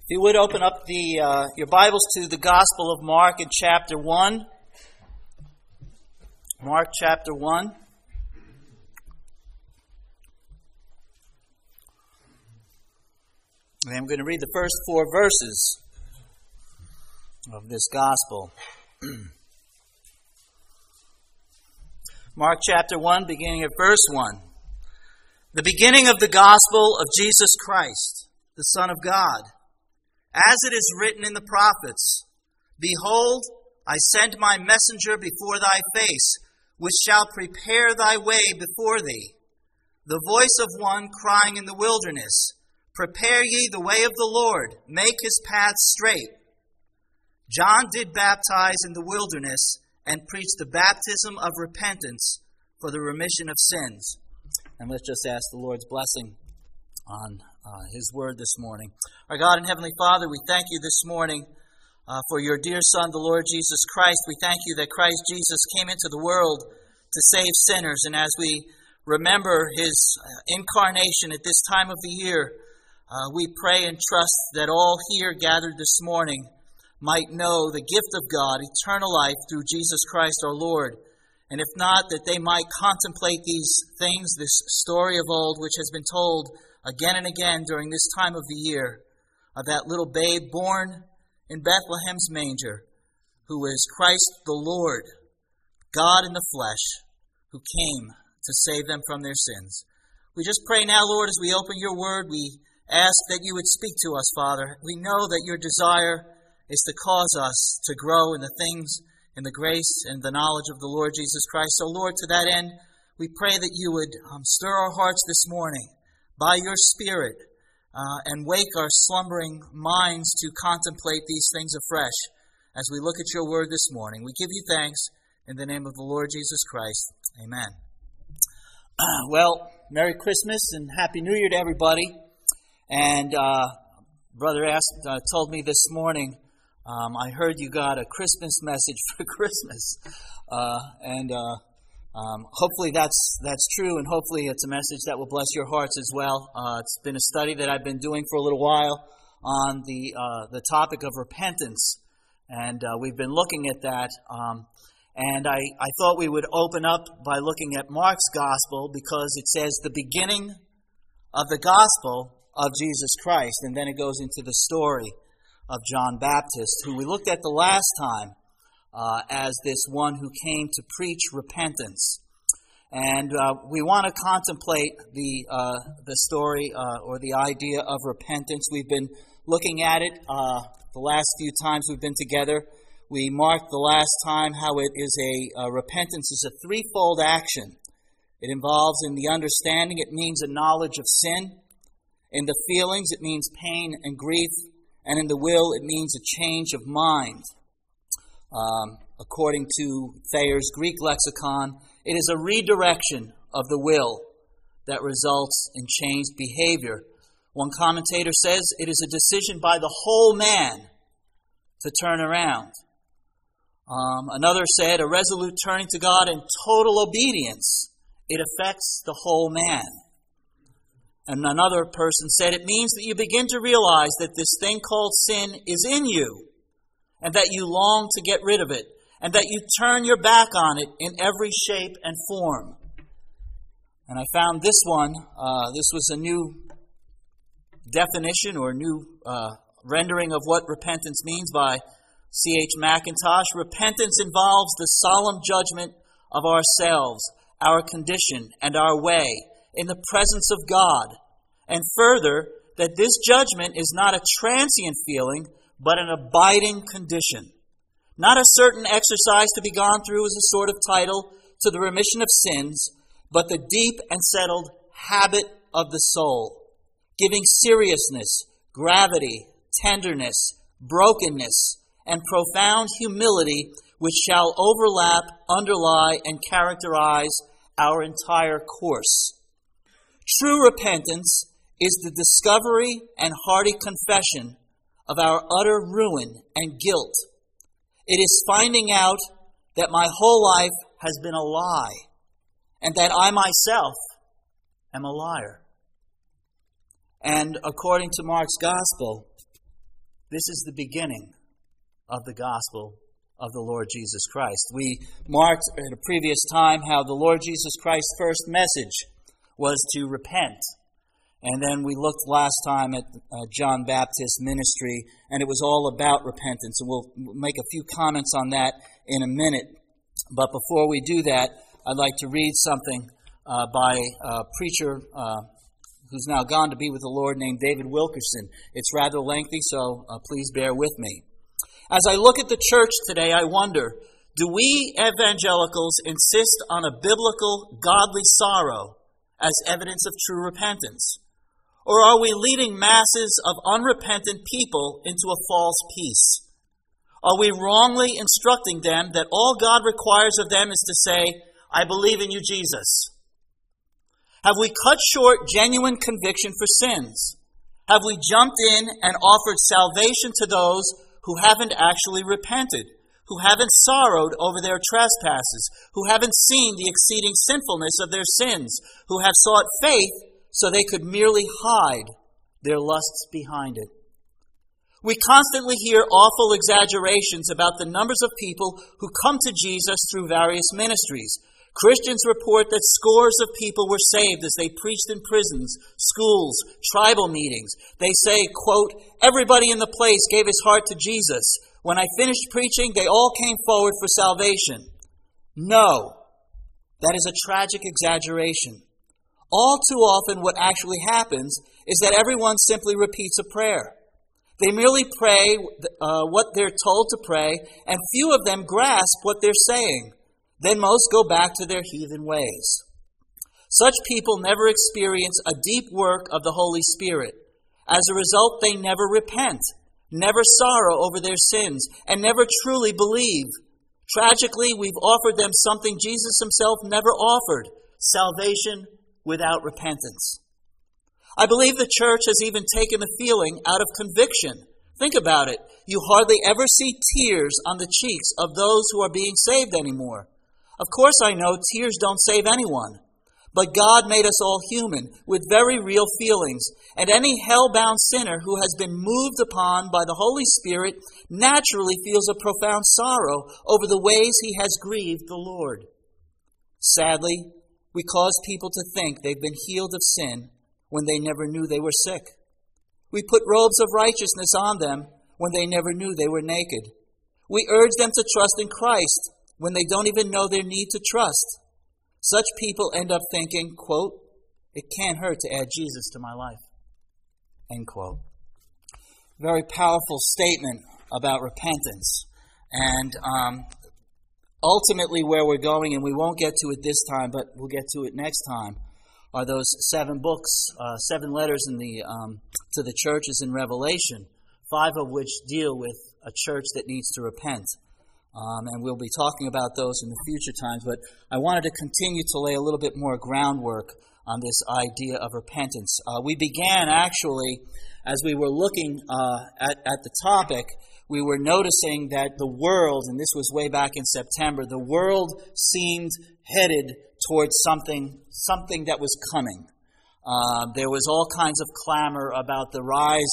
If you would open up your Bibles to the Gospel of Mark in chapter 1. Mark chapter 1. And I'm going to read the first 4 verses of this Gospel. Mark chapter 1, beginning at verse 1. The beginning of the Gospel of Jesus Christ, the Son of God. As it is written in the prophets, Behold, I send my messenger before thy face, which shall prepare thy way before thee. The voice of one crying in the wilderness, Prepare ye the way of the Lord, make his paths straight. John did baptize in the wilderness, and preach the baptism of repentance for the remission of sins. And let's just ask the Lord's blessing on His Word this morning. Our God and Heavenly Father, we thank you this morning for your dear Son, the Lord Jesus Christ. We thank you that Christ Jesus came into the world to save sinners. And as we remember His incarnation at this time of the year, we pray and trust that all here gathered this morning might know the gift of God, eternal life through Jesus Christ our Lord. And if not, that they might contemplate these things, this story of old which has been told again and again during this time of the year, of that little babe born in Bethlehem's manger, who is Christ the Lord, God in the flesh, who came to save them from their sins. We just pray now, Lord, as we open your word, we ask that you would speak to us, Father. We know that your desire is to cause us to grow in the things, in the grace and the knowledge of the Lord Jesus Christ. So, Lord, to that end, we pray that you would stir our hearts this morning by your Spirit and wake our slumbering minds to contemplate these things afresh as we look at your word this morning. We give you thanks in the name of the Lord Jesus Christ. Amen. Well, Merry Christmas and Happy New Year to everybody. And Brother told me this morning, I heard you got a Christmas message for Christmas. Hopefully that's true, and hopefully it's a message that will bless your hearts as well. It's been a study that I've been doing for a little while on the topic of repentance, and we've been looking at that. And I thought we would open up by looking at Mark's Gospel, because it says the beginning of the Gospel of Jesus Christ, and then it goes into the story of John Baptist, who we looked at the last time as this one who came to preach repentance. And we want to contemplate the story or the idea of repentance. We've been looking at it the last few times we've been together. We marked the last time how it is repentance is a threefold action. It involves in the understanding, it means a knowledge of sin. In the feelings, it means pain and grief. And in the will, it means a change of mind. According to Thayer's Greek lexicon, it is a redirection of the will that results in changed behavior. One commentator says it is a decision by the whole man to turn around. Another said a resolute turning to God in total obedience. It affects the whole man. And another person said it means that you begin to realize that this thing called sin is in you, and that you long to get rid of it, and that you turn your back on it in every shape and form. And I found this one, this was a new definition or new rendering of what repentance means by C.H. Mackintosh. Repentance involves the solemn judgment of ourselves, our condition, and our way in the presence of God, and further, that this judgment is not a transient feeling, but an abiding condition. Not a certain exercise to be gone through as a sort of title to the remission of sins, but the deep and settled habit of the soul, giving seriousness, gravity, tenderness, brokenness, and profound humility, which shall overlap, underlie, and characterize our entire course. True repentance is the discovery and hearty confession of our utter ruin and guilt. It is finding out that my whole life has been a lie, and that I myself am a liar. And according to Mark's Gospel, This is the beginning of the gospel of the Lord Jesus Christ. We marked at a previous time how the Lord Jesus Christ's first message was to repent. And then we looked last time at John Baptist's ministry, and it was all about repentance. And we'll make a few comments on that in a minute. But before we do that, I'd like to read something by a preacher who's now gone to be with the Lord named David Wilkerson. It's rather lengthy, so please bear with me. As I look at the church today, I wonder, do we evangelicals insist on a biblical, godly sorrow as evidence of true repentance? Or are we leading masses of unrepentant people into a false peace? Are we wrongly instructing them that all God requires of them is to say, I believe in you, Jesus? Have we cut short genuine conviction for sins? Have we jumped in and offered salvation to those who haven't actually repented, who haven't sorrowed over their trespasses, who haven't seen the exceeding sinfulness of their sins, who have sought faith so they could merely hide their lusts behind it? We constantly hear awful exaggerations about the numbers of people who come to Jesus through various ministries. Christians report that scores of people were saved as they preached in prisons, schools, tribal meetings. They say, quote, everybody in the place gave his heart to Jesus. When I finished preaching, they all came forward for salvation. No, that is a tragic exaggeration. All too often what actually happens is that everyone simply repeats a prayer. They merely pray what they're told to pray, and few of them grasp what they're saying. Then most go back to their heathen ways. Such people never experience a deep work of the Holy Spirit. As a result, they never repent, never sorrow over their sins, and never truly believe. Tragically, we've offered them something Jesus himself never offered, salvation without repentance. I believe the church has even taken the feeling out of conviction. Think about it. You hardly ever see tears on the cheeks of those who are being saved anymore. Of course I know tears don't save anyone. But God made us all human, with very real feelings, and any hell-bound sinner who has been moved upon by the Holy Spirit naturally feels a profound sorrow over the ways he has grieved the Lord. Sadly, we cause people to think they've been healed of sin when they never knew they were sick. We put robes of righteousness on them when they never knew they were naked. We urge them to trust in Christ when they don't even know their need to trust. Such people end up thinking, quote, it can't hurt to add Jesus to my life, end quote. Very powerful statement about repentance. And ultimately where we're going, and we won't get to it this time, but we'll get to it next time, are those 7 books, 7 letters in to the churches in Revelation, 5 of which deal with a church that needs to repent. And we'll be talking about those in the future times, but I wanted to continue to lay a little bit more groundwork on this idea of repentance. We began, actually, as we were looking at the topic, we were noticing that the world, and this was way back in September, the world seemed headed towards something that was coming. There was all kinds of clamor about the rise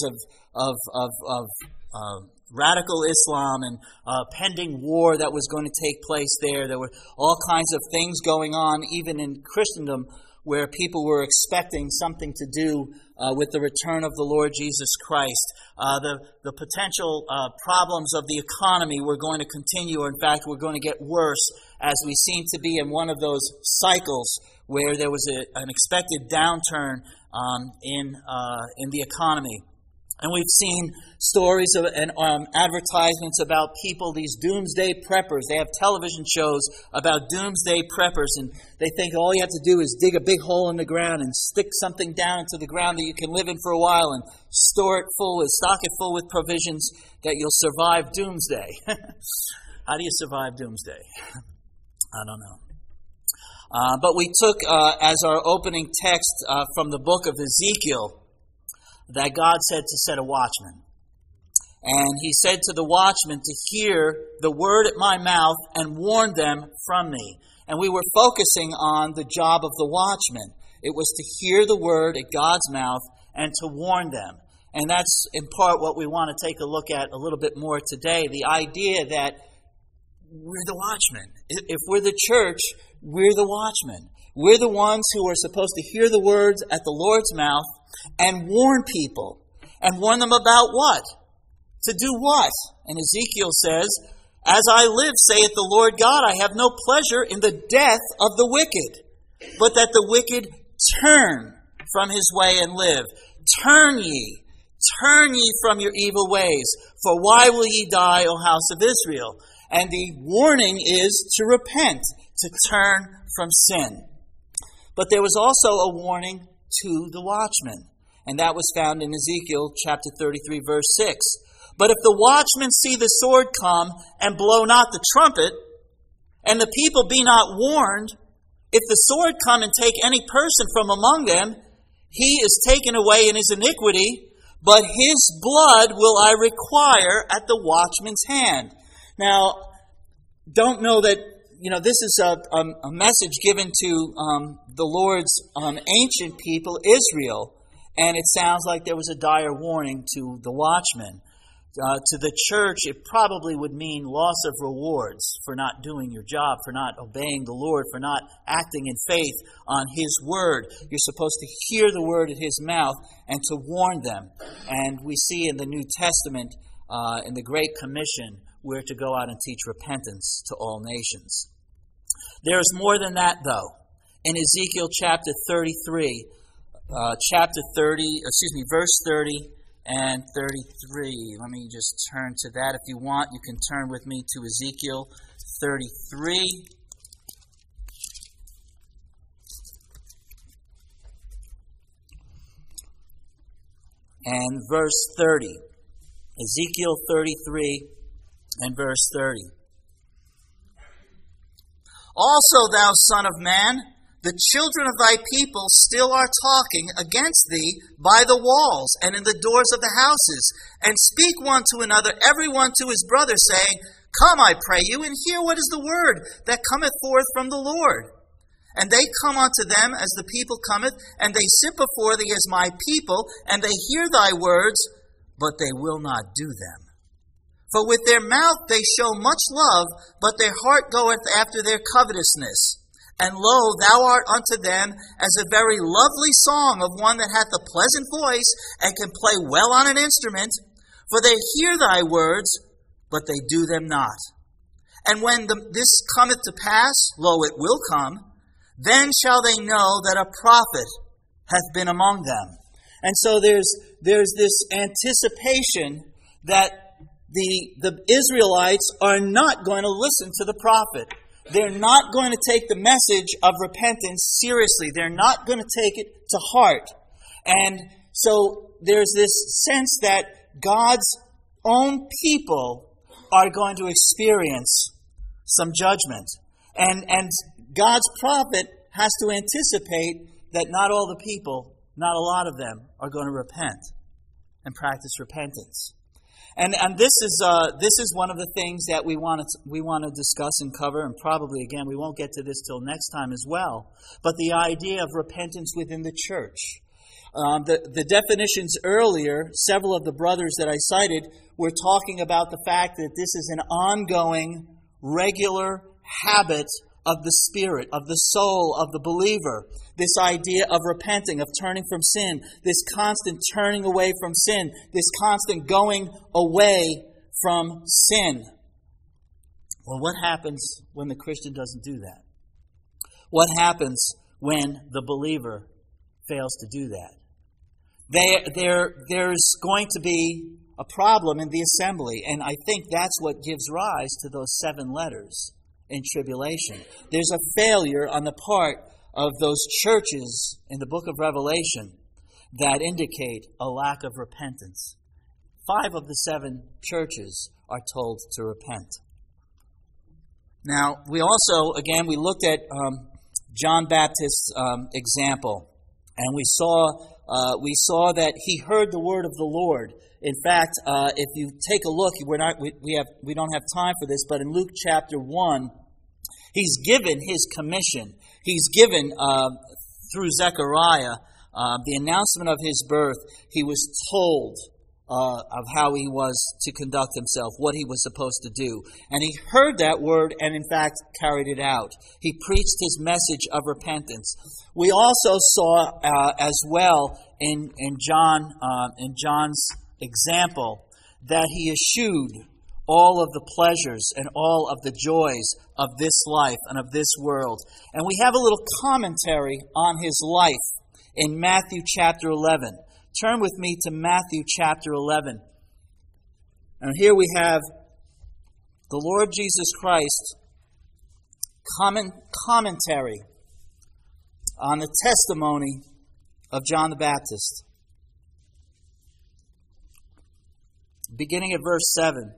of radical Islam and pending war that was going to take place there. There were all kinds of things going on, even in Christendom, where people were expecting something to do with the return of the Lord Jesus Christ. The potential problems of the economy were going to continue, or in fact were going to get worse, as we seem to be in one of those cycles where there was an expected downturn in the economy. And we've seen stories and advertisements about people, these doomsday preppers. They have television shows about doomsday preppers, and they think all you have to do is dig a big hole in the ground and stick something down into the ground that you can live in for a while and stock it full with provisions that you'll survive doomsday. How do you survive doomsday? I don't know. But we took as our opening text from the book of Ezekiel, that God said to set a watchman. And he said to the watchman to hear the word at my mouth and warn them from me. And we were focusing on the job of the watchman. It was to hear the word at God's mouth and to warn them. And that's in part what we want to take a look at a little bit more today. The idea that we're the watchmen. If we're the church, we're the watchmen. We're the ones who are supposed to hear the words at the Lord's mouth and warn people. And warn them about what? To do what? And Ezekiel says, "As I live, saith the Lord God, I have no pleasure in the death of the wicked, but that the wicked turn from his way and live. Turn ye from your evil ways, for why will ye die, O house of Israel?" And the warning is to repent, to turn from sin. But there was also a warning to the watchmen, and that was found in Ezekiel chapter 33, verse 6. "But if the watchmen see the sword come and blow not the trumpet, and the people be not warned, if the sword come and take any person from among them, he is taken away in his iniquity, but his blood will I require at the watchman's hand." Now, don't know that, this is a message given to the Lord's ancient people, Israel, and it sounds like there was a dire warning to the watchmen. To the church, it probably would mean loss of rewards for not doing your job, for not obeying the Lord, for not acting in faith on His word. You're supposed to hear the word at His mouth and to warn them. And we see in the New Testament, in the Great Commission, we're to go out and teach repentance to all nations. There's more than that, though. In Ezekiel chapter 33, verse 30 and 33. Let me just turn to that. If you want, you can turn with me to Ezekiel 33. And verse 30. Ezekiel 33 and verse 30. "Also, thou son of man, the children of thy people still are talking against thee by the walls and in the doors of the houses, and speak one to another, every one to his brother, saying, Come, I pray you, and hear what is the word that cometh forth from the Lord. And they come unto them as the people cometh, and they sit before thee as my people, and they hear thy words, but they will not do them. For with their mouth they show much love, but their heart goeth after their covetousness. And lo, thou art unto them as a very lovely song of one that hath a pleasant voice, and can play well on an instrument. For they hear thy words, but they do them not. And when this cometh to pass, lo, it will come, then shall they know that a prophet hath been among them." And so there's this anticipation that the Israelites are not going to listen to the prophet. They're not going to take the message of repentance seriously. They're not going to take it to heart. And so there's this sense that God's own people are going to experience some judgment. And God's prophet has to anticipate that not all the people, not a lot of them, are going to repent and practice repentance. And this is one of the things that we want to discuss and cover, and probably again we won't get to this till next time as well. But the idea of repentance within the church. The definitions earlier, several of the brothers that I cited were talking about the fact that this is an ongoing, regular habit of the spirit, of the soul, of the believer. This idea of repenting, of turning from sin, this constant turning away from sin, this constant going away from sin. Well, what happens when the Christian doesn't do that? What happens when the believer fails to do that? There's going to be a problem in the assembly, and I think that's what gives rise to those 7 letters in tribulation. There's a failure on the part of those churches in the book of Revelation that indicate a lack of repentance. 5 of the 7 churches are told to repent. Now, we looked at John Baptist's example, and we saw that he heard the word of the Lord. In fact, if you take a look, we don't have time for this, but in Luke chapter 1, he's given his commission. He's given, through Zechariah, the announcement of his birth, he was told of how he was to conduct himself, what he was supposed to do. And he heard that word and, in fact, carried it out. He preached his message of repentance. We also saw as well in John's example that he eschewed all of the pleasures and all of the joys of this life and of this world. And we have a little commentary on his life in Matthew chapter 11. Turn with me to Matthew chapter 11. And here we have the Lord Jesus Christ commentary on the testimony of John the Baptist. Beginning at verse 7.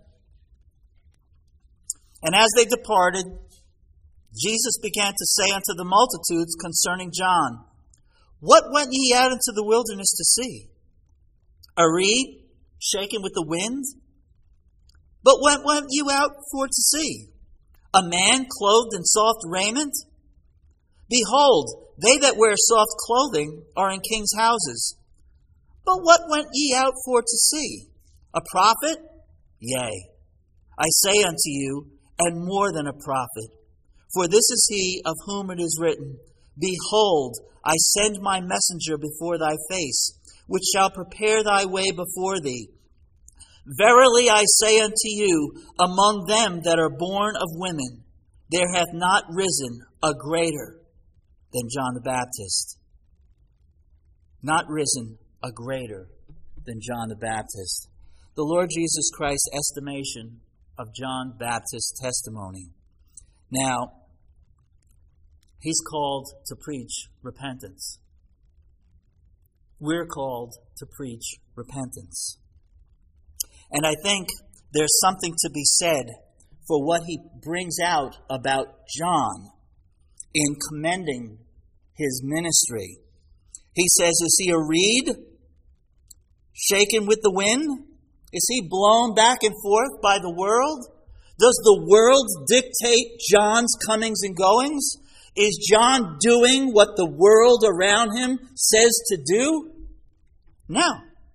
And as they departed, Jesus began to say unto the multitudes concerning John, What went ye out into the wilderness to see? A reed shaken with the wind? But what went you out for to see? A man clothed in soft raiment? Behold, they that wear soft clothing are in kings' houses. But what went ye out for to see? A prophet? Yea, I say unto you, and more than a prophet. For this is he of whom it is written, Behold, I send my messenger before thy face, which shall prepare thy way before thee. Verily I say unto you, among them that are born of women, there hath not risen a greater than John the Baptist. Not risen a greater than John the Baptist. The Lord Jesus Christ's estimation of John Baptist's testimony. Now, he's called to preach repentance. We're called to preach repentance. And I think there's something to be said for what he brings out about John in commending his ministry. He says, is he a reed shaken with the wind? Is he blown back and forth by the world? Does the world dictate John's comings and goings? Is John doing what the world around him says to do? No.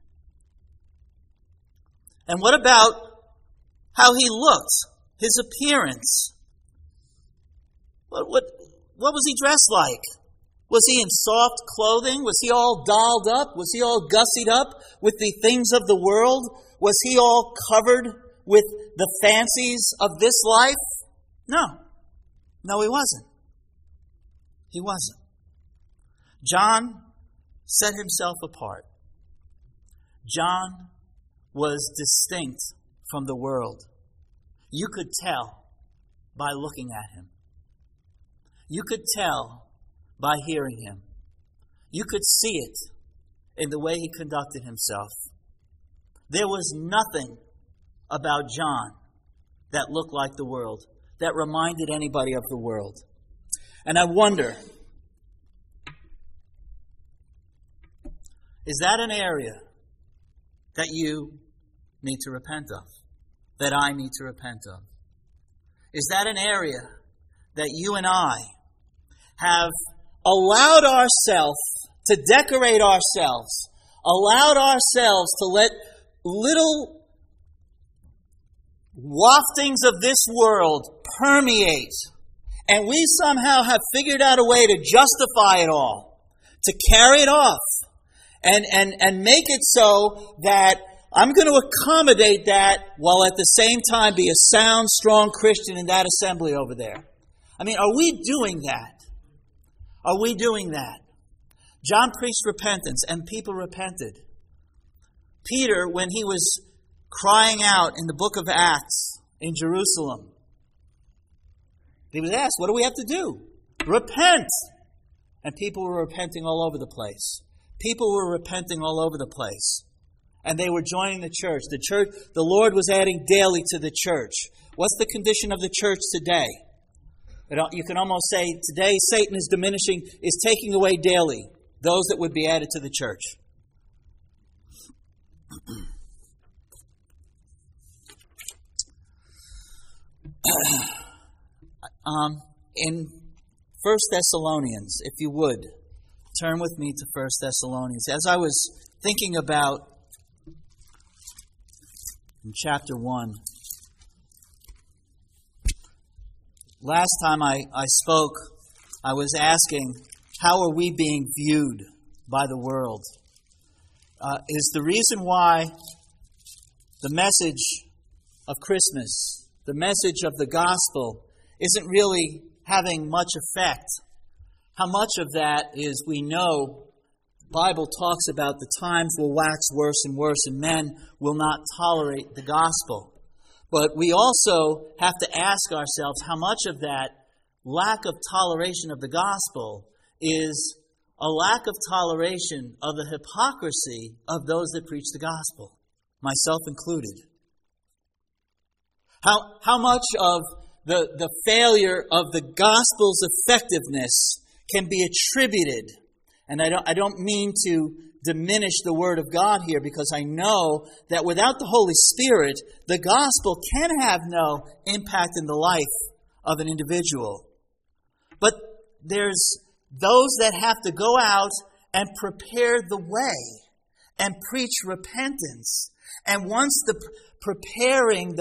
And what about how he looked? His appearance? What was he dressed like? Was he in soft clothing? Was he all dolled up? Was he all gussied up with the things of the world? Was he all covered with the fancies of this life? No. No, he wasn't. He wasn't. John set himself apart. John was distinct from the world. You could tell by looking at him. You could tell by hearing him. You could see it in the way he conducted himself. There was nothing about John that looked like the world, that reminded anybody of the world. And I wonder, is that an area that you need to repent of? That I need to repent of? Is that an area that you and I have allowed ourselves to decorate ourselves, allowed ourselves to let little waftings of this world permeate, and we somehow have figured out a way to justify it all, to carry it off, and make it so that I'm going to accommodate that while at the same time be a sound, strong Christian in that assembly over there? I mean, are we doing that? Are we doing that? John preached repentance, and people repented. Peter, when he was crying out in the book of Acts in Jerusalem, he was asked, what do we have to do? Repent! And people were repenting all over the place. People were repenting all over the place. And they were joining the church. The Lord was adding daily to the church. What's the condition of the church today? You can almost say today Satan is diminishing, is taking away daily those that would be added to the church. In 1 Thessalonians, if you would, turn with me to 1 Thessalonians. As I was thinking about in chapter 1, last time I spoke, I was asking, how are we being viewed by the world? Is the reason why the message of Christmas, the message of the gospel, isn't really having much effect? How much of that is, we know, the Bible talks about the times will wax worse and worse, and men will not tolerate the gospel. But we also have to ask ourselves how much of that lack of toleration of the gospel is a lack of toleration of the hypocrisy of those that preach the gospel, myself included. How much of the failure of the gospel's effectiveness can be attributed, and I don't mean to diminish the Word of God here, because I know that without the Holy Spirit, the gospel can have no impact in the life of an individual. But there's those that have to go out and prepare the way and preach repentance. And once the preparing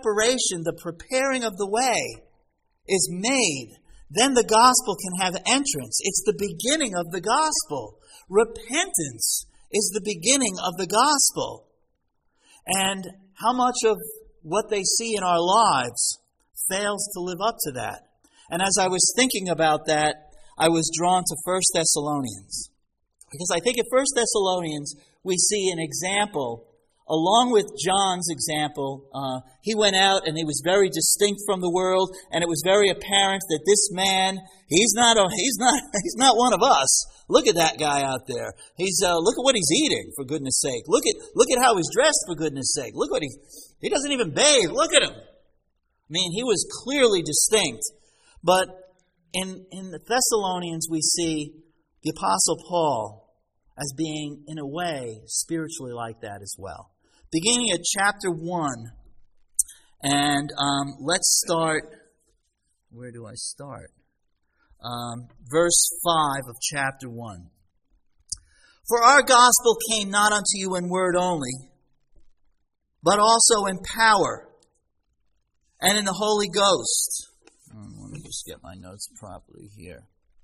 of the way is made, then the gospel can have entrance. It's the beginning of the gospel. Repentance is the beginning of the gospel. And how much of what they see in our lives fails to live up to that? And as I was thinking about that, I was drawn to 1 Thessalonians. Because I think in 1 Thessalonians, we see an example, along with John's example. He went out and he was very distinct from the world, and it was very apparent that this man, he's not one of us. Look at that guy out there. Look at what he's eating, for goodness sake. Look at how he's dressed, for goodness sake. Look what he doesn't even bathe. Look at him. I mean, he was clearly distinct. But in the Thessalonians, we see the Apostle Paul as being, in a way, spiritually like that as well. Beginning at chapter 1, and let's start, where do I start? Verse 5 of chapter 1. For our gospel came not unto you in word only, but also in power and in the Holy Ghost. Let me just get my notes properly here.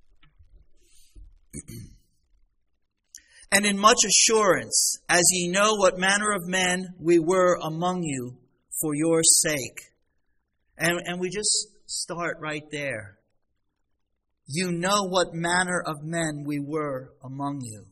And in much assurance, as ye know what manner of men we were among you for your sake. And we just start right there. You know what manner of men we were among you.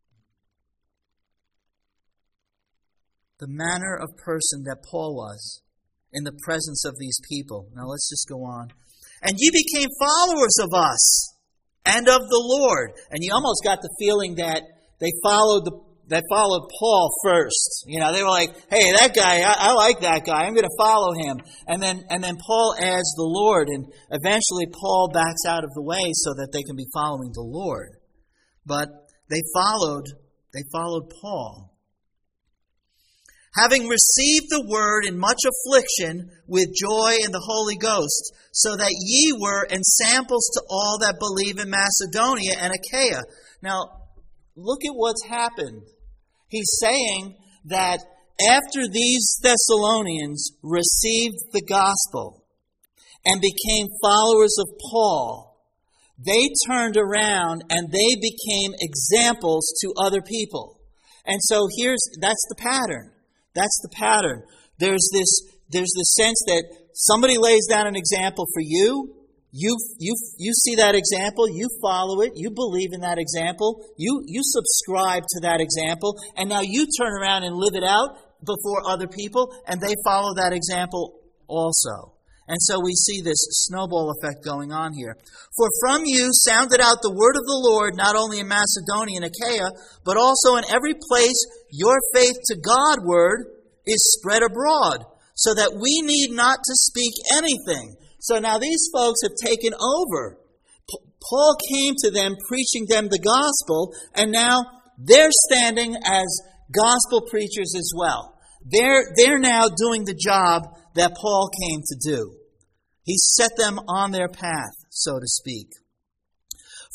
The manner of person that Paul was in the presence of these people. Now let's just go on. And ye became followers of us and of the Lord. And you almost got the feeling that they followed Paul first. You know, they were like, hey, that guy, I like that guy. I'm going to follow him. And then Paul adds the Lord, and eventually Paul backs out of the way so that they can be following the Lord. But they followed Paul. Having received the word in much affliction with joy in the Holy Ghost, so that ye were ensamples to all that believe in Macedonia and Achaia. Now, look at what's happened. He's saying that after these Thessalonians received the gospel and became followers of Paul, they turned around and they became examples to other people. And so that's the pattern. That's the pattern. There's this sense that somebody lays down an example for you. You see that example, you follow it, you believe in that example, you subscribe to that example, and now you turn around and live it out before other people, and they follow that example also. And so we see this snowball effect going on here. For from you sounded out the word of the Lord, not only in Macedonia and Achaia, but also in every place your faith to Godward is spread abroad, so that we need not to speak anything. So now these folks have taken over. Paul came to them preaching them the gospel, and now they're standing as gospel preachers as well. They're now doing the job that Paul came to do. He set them on their path, so to speak.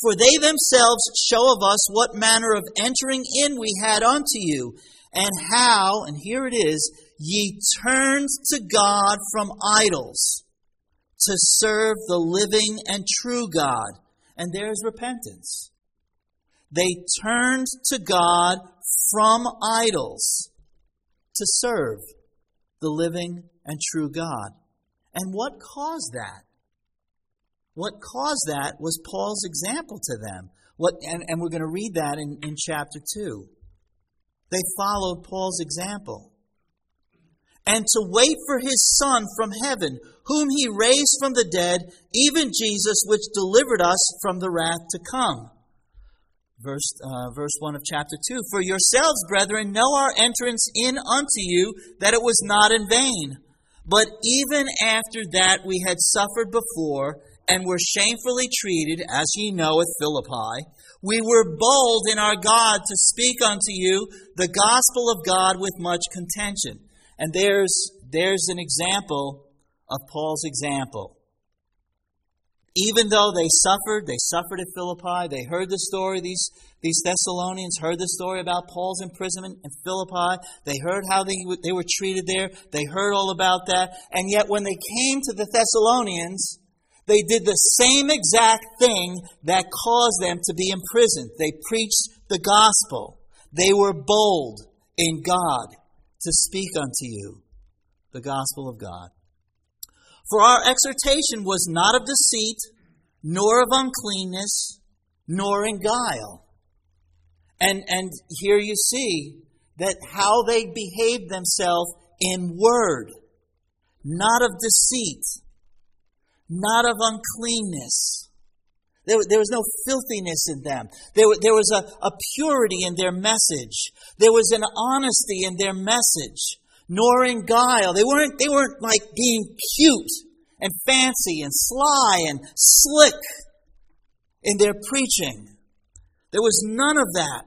For they themselves show of us what manner of entering in we had unto you, and how, and here it is, ye turned to God from idols to serve the living and true God. And there's repentance. They turned to God from idols to serve the living and true God. And what caused that? What caused that was Paul's example to them. And we're going to read that in chapter 2. They followed Paul's example. And to wait for his Son from heaven, whom he raised from the dead, even Jesus, which delivered us from the wrath to come. Verse 1 of chapter 2. For yourselves, brethren, know our entrance in unto you, that it was not in vain. But even after that we had suffered before, and were shamefully treated, as ye know at Philippi, we were bold in our God to speak unto you the gospel of God with much contention. And there's an example of Paul's example. Even though they suffered at Philippi, they heard the story, these Thessalonians heard the story about Paul's imprisonment in Philippi. They heard how they were treated there. They heard all about that. And yet when they came to the Thessalonians, they did the same exact thing that caused them to be imprisoned. They preached the gospel. They were bold in God to speak unto you the gospel of God. For our exhortation was not of deceit, nor of uncleanness, nor in guile. And here you see that how they behaved themselves in word, not of deceit, not of uncleanness. There was no filthiness in them. There was a purity in their message. There was an honesty in their message, nor in guile. They weren't like being cute and fancy and sly and slick in their preaching. There was none of that.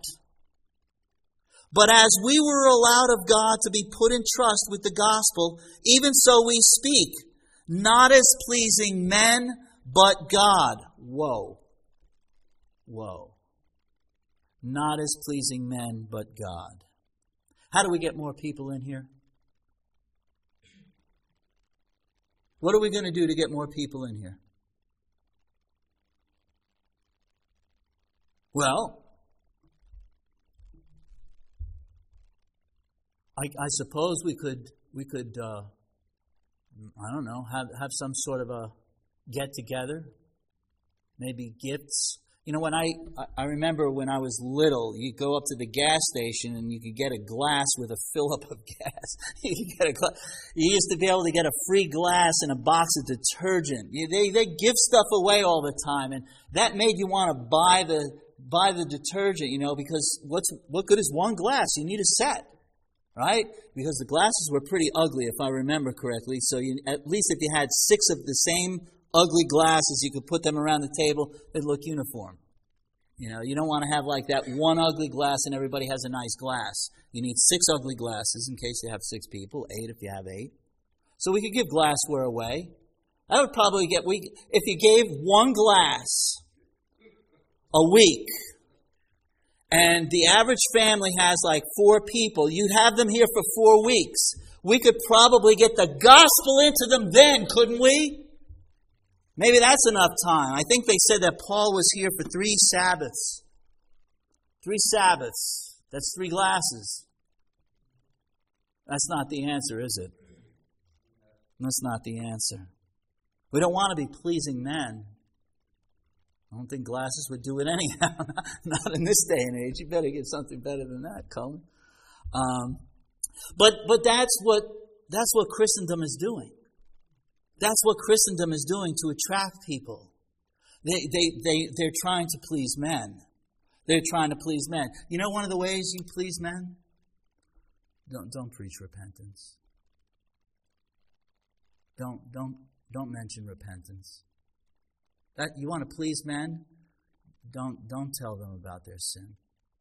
But as we were allowed of God to be put in trust with the gospel, even so we speak, not as pleasing men, but God. Whoa. Not as pleasing men, but God. How do we get more people in here? What are we going to do to get more people in here? Well, I suppose we could I don't know, have some sort of a get together, maybe gifts. You know, when I remember when I was little, you go up to the gas station and you could get a glass with a fill-up of gas. You used to be able to get a free glass and a box of detergent. They give stuff away all the time, and that made you want to buy the detergent. You know, because what good is one glass? You need a set, right? Because the glasses were pretty ugly, if I remember correctly. So at least if you had 6 of the same ugly glasses, you could put them around the table, they'd look uniform. You know, you don't want to have like that one ugly glass and everybody has a nice glass. You need 6 ugly glasses in case you have 6 people, 8 if you have 8. So we could give glassware away. I would probably if you gave one glass a week, and the average family has like 4 people, you'd have them here for 4 weeks. We could probably get the gospel into them then, couldn't we? Maybe that's enough time. I think they said that Paul was here for 3 Sabbaths. 3 Sabbaths. That's 3 glasses. That's not the answer, is it? That's not the answer. We don't want to be pleasing men. I don't think glasses would do it anyhow. Not in this day and age. You better get something better than that, Cullen. But that's what Christendom is doing. That's what Christendom is doing to attract people. They're trying to please men. They're trying to please men. You know one of the ways you please men? Don't preach repentance. Don't mention repentance. That you want to please men? Don't tell them about their sin.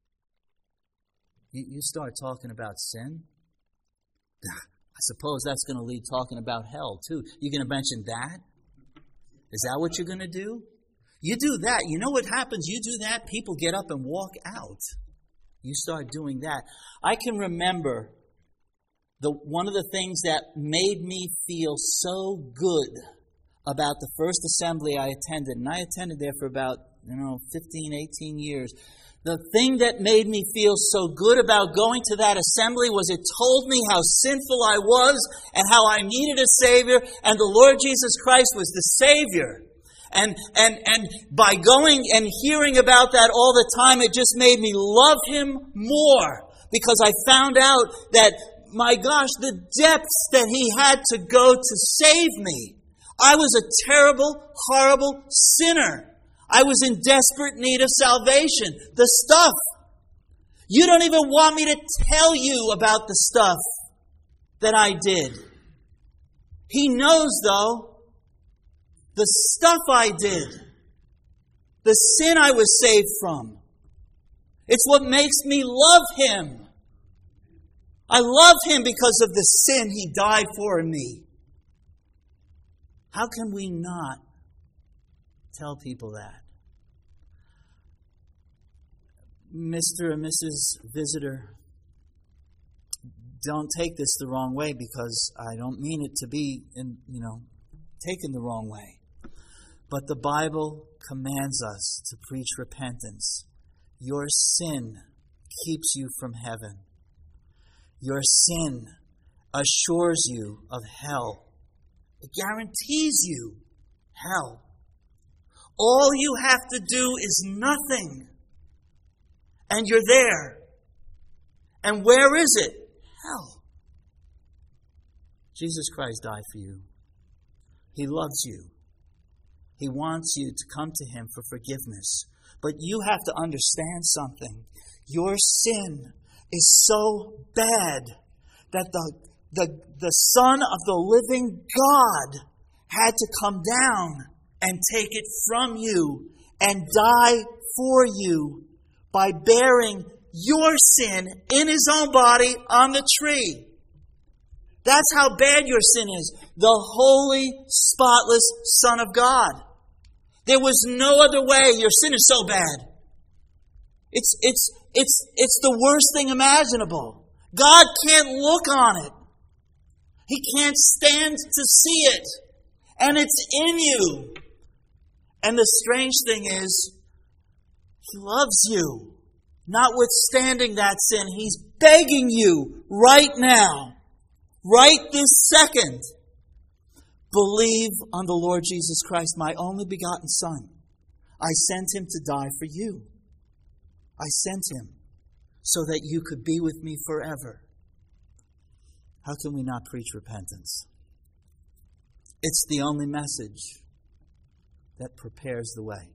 You start talking about sin, I suppose that's going to lead talking about hell too. You're going to mention that? Is that what you're going to do? You do that. You know what happens? You do that, people get up and walk out. You start doing that. I can remember one of the things that made me feel so good about the first assembly I attended, and I attended there for about 15, 18 years. The thing that made me feel so good about going to that assembly was it told me how sinful I was and how I needed a Savior, and the Lord Jesus Christ was the Savior. And by going and hearing about that all the time, it just made me love Him more, because I found out that, my gosh, the depths that He had to go to save me. I was a terrible, horrible sinner. I was in desperate need of salvation. The stuff. You don't even want me to tell you about the stuff that I did. He knows, though, the stuff I did. The sin I was saved from. It's what makes me love Him. I love Him because of the sin He died for in me. How can we not tell people that? Mr. and Mrs. Visitor, don't take this the wrong way, because I don't mean it to be, taken the wrong way. But the Bible commands us to preach repentance. Your sin keeps you from heaven. Your sin assures you of hell. It guarantees you hell. All you have to do is nothing, and you're there. And where is it? Hell. Jesus Christ died for you. He loves you. He wants you to come to Him for forgiveness. But you have to understand something. Your sin is so bad that the Son of the living God had to come down and take it from you and die for you by bearing your sin in His own body on the tree. That's how bad your sin is. The holy, spotless Son of God. There was no other way. Your sin is so bad. It's the worst thing imaginable. God can't look on it. He can't stand to see it. And it's in you. And the strange thing is, He loves you. Notwithstanding that sin, He's begging you right now, right this second, believe on the Lord Jesus Christ, my only begotten Son. I sent Him to die for you. I sent Him so that you could be with me forever. How can we not preach repentance? It's the only message that prepares the way.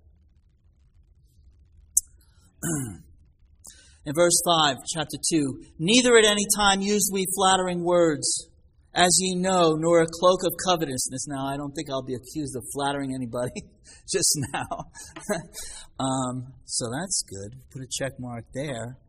In verse 5, chapter 2, neither at any time used we flattering words, as ye know, nor a cloak of covetousness. Now, I don't think I'll be accused of flattering anybody just now. So that's good. Put a check mark there.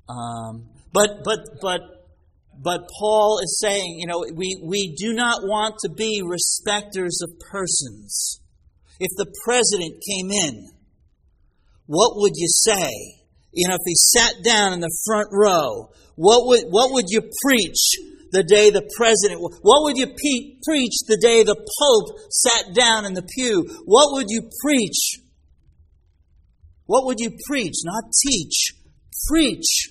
But Paul is saying, we do not want to be respecters of persons. If the president came in, what would you say? If he sat down in the front row, what would you preach the day the president? What would you preach the day the Pope sat down in the pew? What would you preach? What would you preach? Not teach. Preach.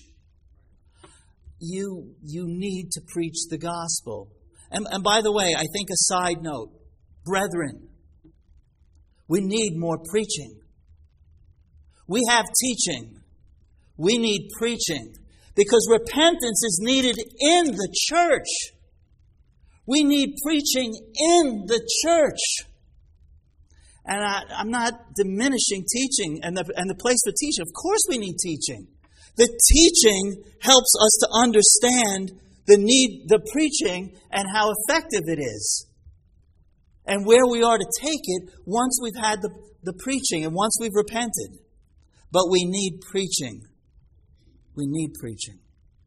You need to preach the gospel. And by the way, I think a side note, brethren, we need more preaching. We have teaching. We need preaching. Because repentance is needed in the church. We need preaching in the church. And I'm not diminishing teaching and the place for teaching. Of course we need teaching. The teaching helps us to understand the preaching and how effective it is. And where we are to take it once we've had the preaching and once we've repented. But we need preaching. We need preaching.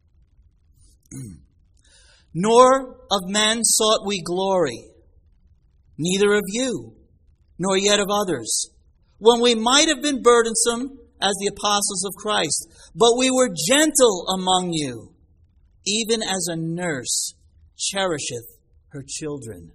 Nor of men sought we glory, neither of you, nor yet of others. when we might have been burdensome as the apostles of Christ, but we were gentle among you, even as a nurse cherisheth her children.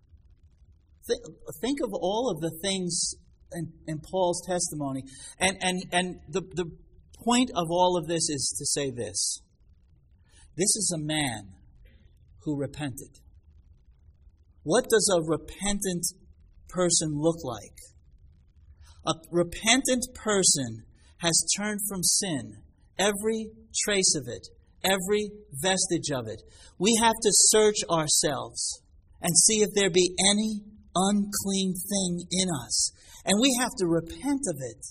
Think of all of the things in Paul's testimony. And the point of all of this is to say this. This is a man who repented. What does a repentant person look like? A repentant person has turned from sin, every trace of it, every vestige of it. We have to search ourselves and see if there be any unclean thing in us. And we have to repent of it.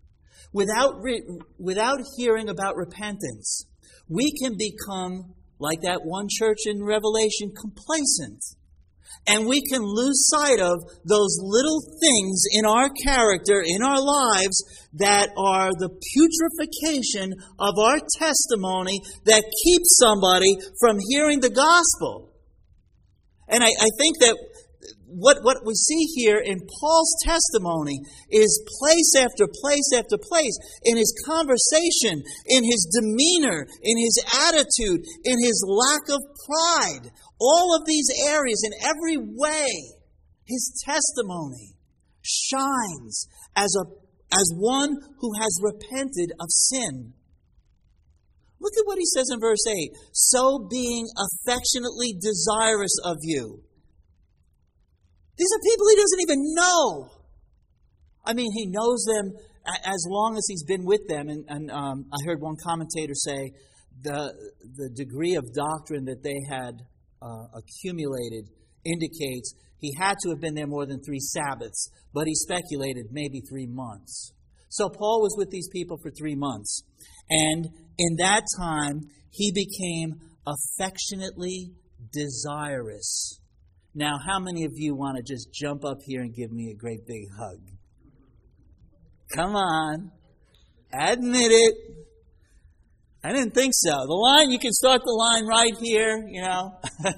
Without hearing about repentance, we can become, like that one church in Revelation, complacent. And we can lose sight of those little things in our character, in our lives, that are the putrefaction of our testimony that keeps somebody from hearing the gospel. And I think that what we see here in Paul's testimony is place after place after place, in his conversation, in his demeanor, in his attitude, in his lack of pride. All of these areas, in every way, his testimony shines as one who has repented of sin. Look at what he says in verse 8. So being affectionately desirous of you. These are people he doesn't even know. I mean, he knows them as long as he's been with them. And I heard one commentator say the degree of doctrine that they had accumulated indicates he had to have been there more than 3 Sabbaths, but he speculated maybe 3 months. So Paul was with these people for 3 months. And in that time, he became affectionately desirous. Now, how many of you want to just jump up here and give me a great big hug? Come on. Admit it. I didn't think so. The line, you can start the line right here, you know.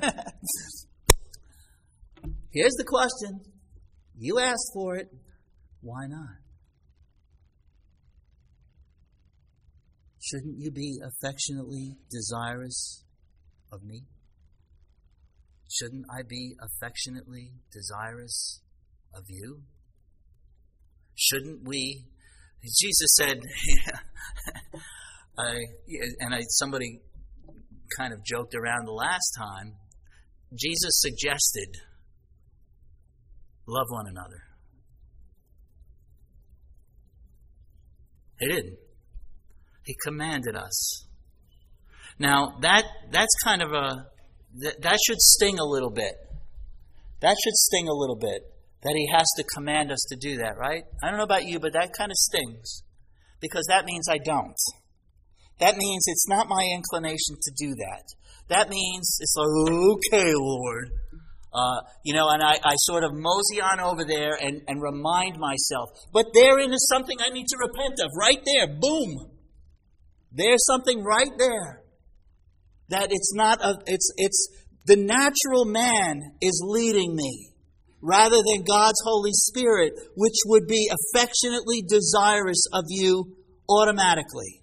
Here's the question. You asked for it. Why not? Shouldn't you be affectionately desirous of me? Shouldn't I be affectionately desirous of you? Shouldn't we? Jesus said, somebody kind of joked around the last time. Jesus suggested, love one another. He didn't. He commanded us. Now, that's kind of that should sting a little bit. That should sting a little bit, that he has to command us to do that, right? I don't know about you, but that kind of stings, because that means I don't. That means it's not my inclination to do that. That means it's like, okay, Lord. And I sort of mosey on over there and remind myself. But therein is something I need to repent of. Right there. Boom. There's something right there. That it's not it's the natural man is leading me, rather than God's Holy Spirit, which would be affectionately desirous of you automatically.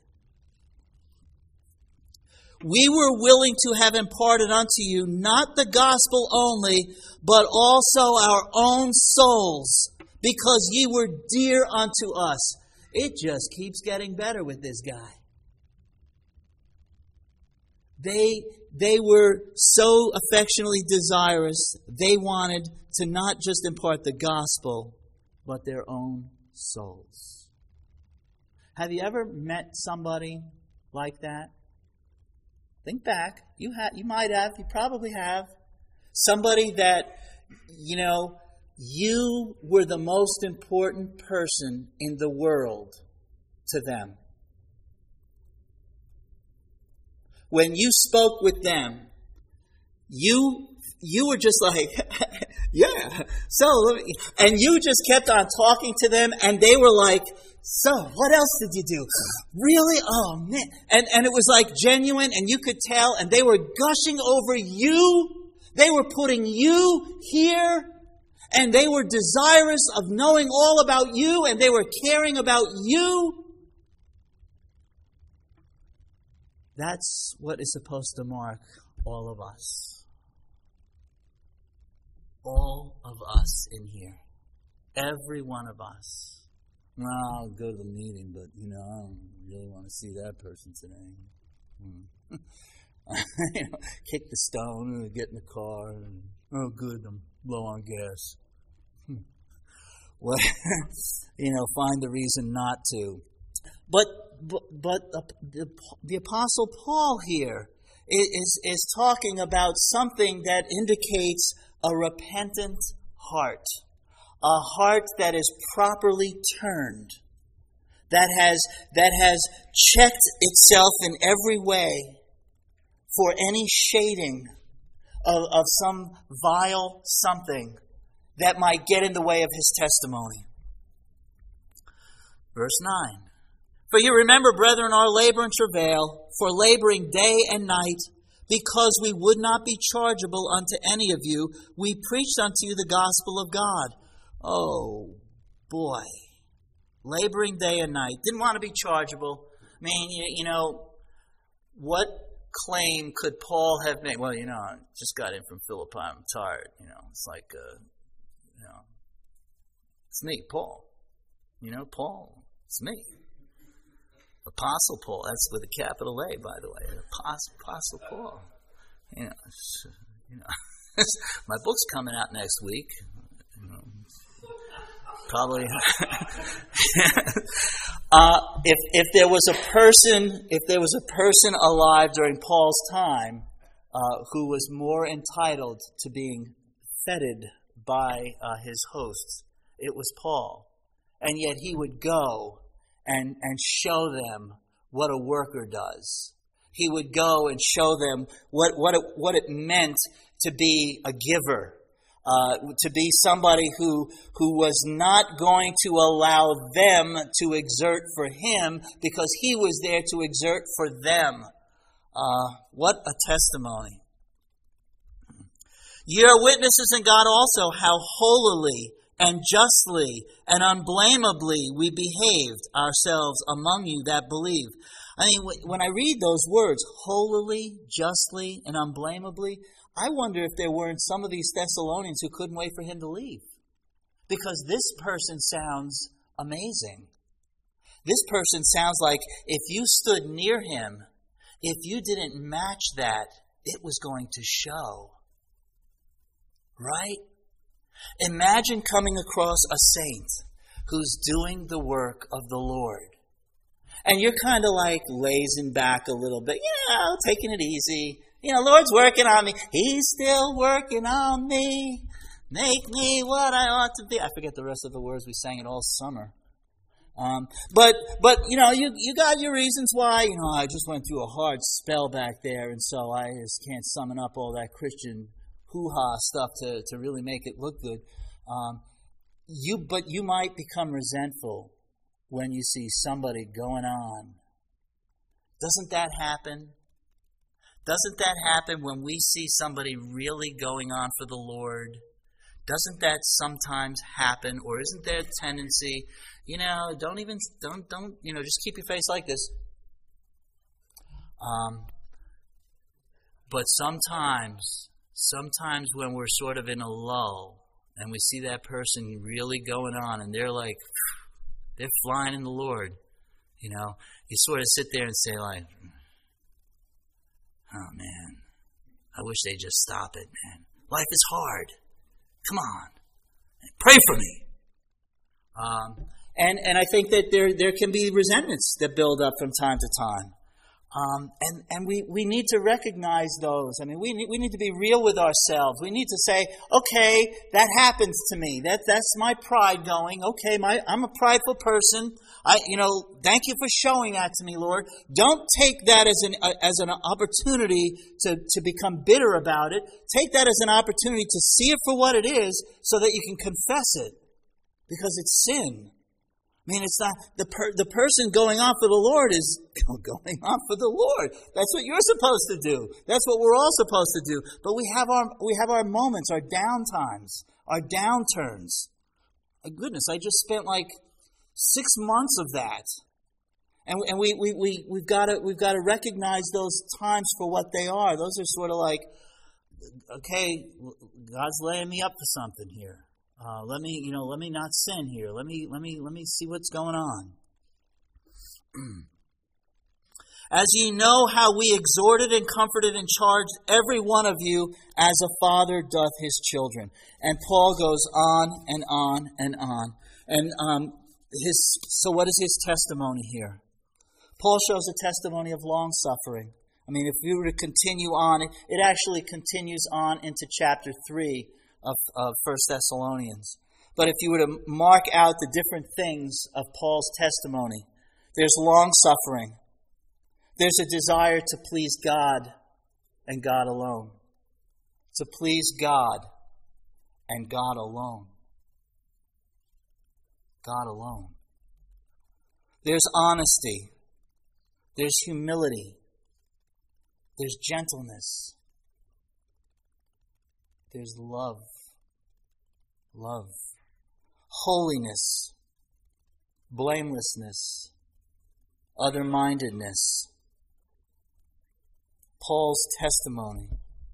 We were willing to have imparted unto you not the gospel only, but also our own souls, because ye were dear unto us. It just keeps getting better with this guy. They were so affectionately desirous, they wanted to not just impart the gospel, but their own souls. Have you ever met somebody like that? Think back. You might have. You probably have. Somebody that, you were the most important person in the world to them. When you spoke with them, you were just like, yeah. So, and you just kept on talking to them, and they were like, so, what else did you do? Really? Oh, man. And it was like genuine, and you could tell, and they were gushing over you. They were putting you here. and they were desirous of knowing all about you, and they were caring about you. That's what is supposed to mark all of us. All of us in here. Every one of us. Well, I'll go to the meeting, but, I don't really want to see that person today. Kick the stone, get in the car, and, oh, good, I'm low on gas. Well, find the reason not to. But the Apostle Paul here is talking about something that indicates a repentant heart. A heart that is properly turned, that has checked itself in every way for any shading of some vile something that might get in the way of his testimony. Verse 9. For you remember, brethren, our labor and travail, for laboring day and night, because we would not be chargeable unto any of you, we preached unto you the gospel of God. Oh, boy. Laboring day and night. Didn't want to be chargeable. I mean, what claim could Paul have made? Well, I just got in from Philippi. I'm tired. It's like, it's me, Paul. Paul. It's me. Apostle Paul. That's with a capital A, by the way. Apostle Paul. My book's coming out next week. Probably. If there was a person alive during Paul's time who was more entitled to being feted by his hosts, it was Paul. And yet he would go and show them what a worker does. He would go and show them what it meant to be a giver. To be somebody who was not going to allow them to exert for him because he was there to exert for them. What a testimony. Ye are witnesses in God also how holily and justly and unblameably we behaved ourselves among you that believe. I mean, when I read those words, holily, justly, and unblameably, I wonder if there weren't some of these Thessalonians who couldn't wait for him to leave. Because this person sounds amazing. This person sounds like if you stood near him, if you didn't match that, it was going to show. Right? Imagine coming across a saint who's doing the work of the Lord. And you're kind of like lazing back a little bit, taking it easy. Lord's working on me. He's still working on me. Make me what I ought to be. I forget the rest of the words. We sang it all summer. But you got your reasons why. I just went through a hard spell back there, and so I just can't summon up all that Christian hoo-ha stuff to really make it look good. But you might become resentful when you see somebody going on. Doesn't that happen? Doesn't that happen when we see somebody really going on for the Lord? Doesn't that sometimes happen? Or isn't there a tendency, don't just keep your face like this. But sometimes when we're sort of in a lull and we see that person really going on and they're flying in the Lord, you sort of sit there and say like, oh, man, I wish they'd just stop it, man. Life is hard. Come on. Pray for me. And I think that there can be resentments that build up from time to time. And we need to recognize those. I mean, we need to be real with ourselves. We need to say, okay, that happens to me. That's my pride going. Okay, I'm a prideful person. Thank you for showing that to me, Lord. Don't take that as an opportunity to become bitter about it. Take that as an opportunity to see it for what it is, so that you can confess it, because it's sin. I mean, it's not the person going off for the Lord is going off for the Lord. That's what you're supposed to do. That's what we're all supposed to do. But we have our moments, our downtimes, our downturns. My goodness, I just spent like 6 months of that, and we've got to recognize those times for what they are. Those are sort of like, okay, God's laying me up for something here. Let me not sin here. Let me see what's going on. As ye know how we exhorted and comforted and charged every one of you as a father doth his children. And Paul goes on and on and on. And so what is his testimony here? Paul shows a testimony of long suffering. I mean, if we were to continue on, it actually continues on into chapter 3 of 1 Thessalonians. But if you were to mark out the different things of Paul's testimony, there's long suffering. There's a desire to please God and God alone. To please God and God alone. God alone. There's honesty. There's humility. There's gentleness. There's love. Love. Holiness. Blamelessness. Other-mindedness. Paul's testimony.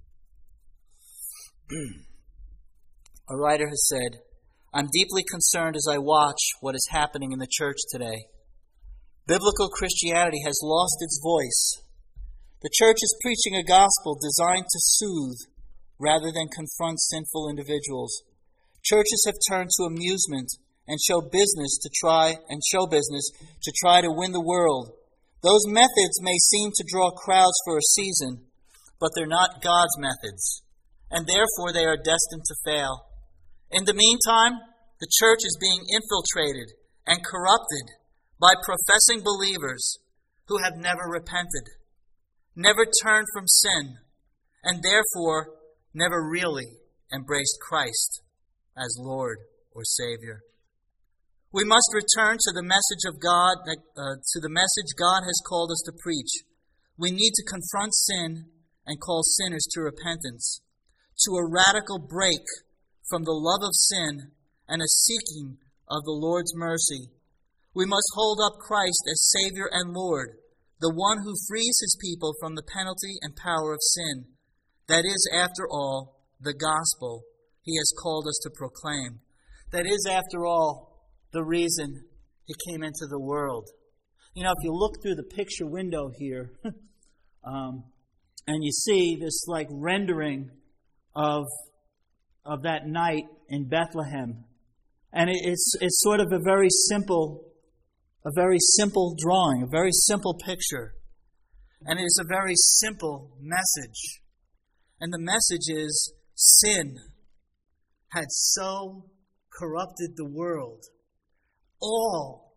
A writer has said, I'm deeply concerned as I watch what is happening in the church today. Biblical Christianity has lost its voice. The church is preaching a gospel designed to soothe rather than confront sinful individuals. Churches have turned to amusement and show business to try to win the world. Those methods may seem to draw crowds for a season, but they're not God's methods, and therefore they are destined to fail. In the meantime, the church is being infiltrated and corrupted by professing believers who have never repented, never turned from sin, and therefore never really embraced Christ as Lord or Savior. We must return to the message of God, to the message God has called us to preach. We need to confront sin and call sinners to repentance, to a radical break from the love of sin and a seeking of the Lord's mercy. We must hold up Christ as Savior and Lord, the one who frees his people from the penalty and power of sin. That is, after all, the gospel he has called us to proclaim. That is, after all, the reason he came into the world. You know, if you look through the picture window here, and you see this like rendering of that night in Bethlehem, and it's sort of a very simple drawing, a very simple picture, and it is a very simple message. And the message is sin had so corrupted the world. All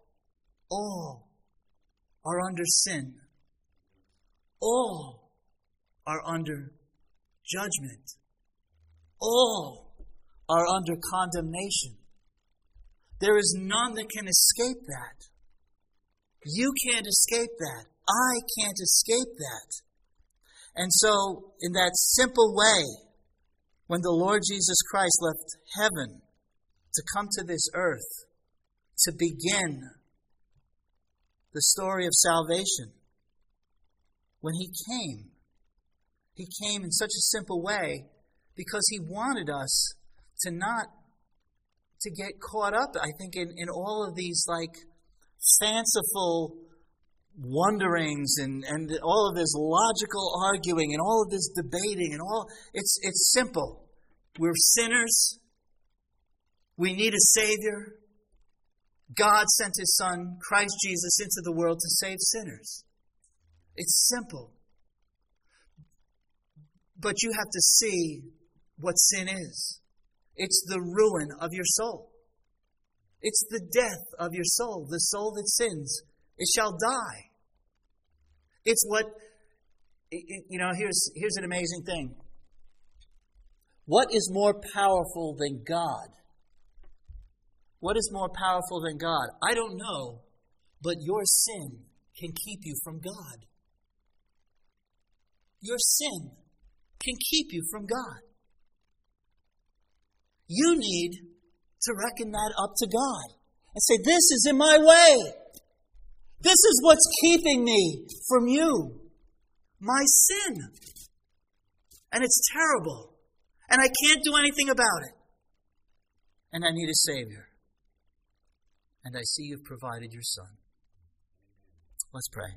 are under sin. All are under judgment. All are under condemnation. There is none that can escape that. You can't escape that. I can't escape that. And so, in that simple way, when the Lord Jesus Christ left heaven to come to this earth, to begin the story of salvation, when He came in such a simple way because He wanted us to not to get caught up, I think, in all of these like fanciful wonderings and all of this logical arguing and all of this debating and all. It's simple. We're sinners. We need a Savior. God sent His Son, Christ Jesus, into the world to save sinners. It's simple. But you have to see what sin is. It's the ruin of your soul. It's the death of your soul. The soul that sins, it shall die. It's what, here's an amazing thing. What is more powerful than God? What is more powerful than God? I don't know, but your sin can keep you from God. Your sin can keep you from God. You need to reckon that up to God and say, this is in my way. This is what's keeping me from you. My sin. And it's terrible. And I can't do anything about it. And I need a Savior. And I see you've provided your Son. Let's pray.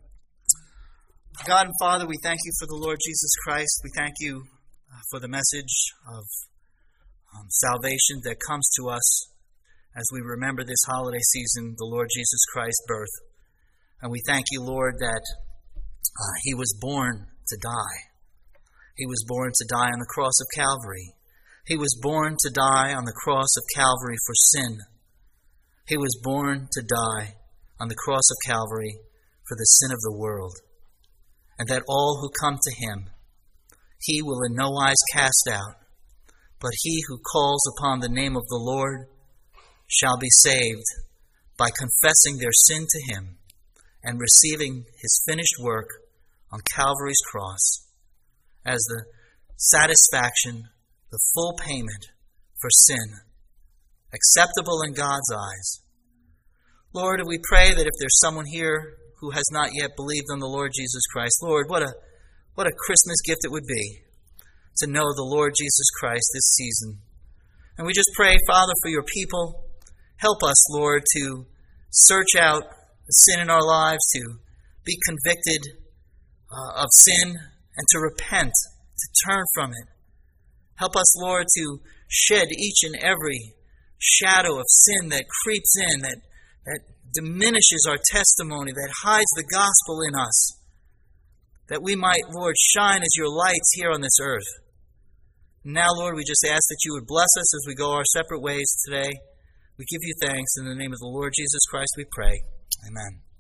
God and Father, we thank you for the Lord Jesus Christ. We thank you for the message of salvation that comes to us as we remember this holiday season, the Lord Jesus Christ's birth. And we thank you, Lord, that He was born to die. He was born to die on the cross of Calvary. He was born to die on the cross of Calvary for sin. He was born to die on the cross of Calvary for the sin of the world. And that all who come to Him, He will in no wise cast out, but he who calls upon the name of the Lord shall be saved by confessing their sin to Him and receiving His finished work on Calvary's cross as the satisfaction, the full payment for sin, acceptable in God's eyes. Lord, we pray that if there's someone here who has not yet believed on the Lord Jesus Christ, Lord, what a Christmas gift it would be to know the Lord Jesus Christ this season. And we just pray, Father, for your people. Help us, Lord, to search out the sin in our lives, to be convicted of sin, and to repent, to turn from it. Help us, Lord, to shed each and every shadow of sin that creeps in, that diminishes our testimony, that hides the gospel in us, that we might, Lord, shine as your lights here on this earth. Now, Lord, we just ask that you would bless us as we go our separate ways today. We give you thanks. In the name of the Lord Jesus Christ we pray. Amen.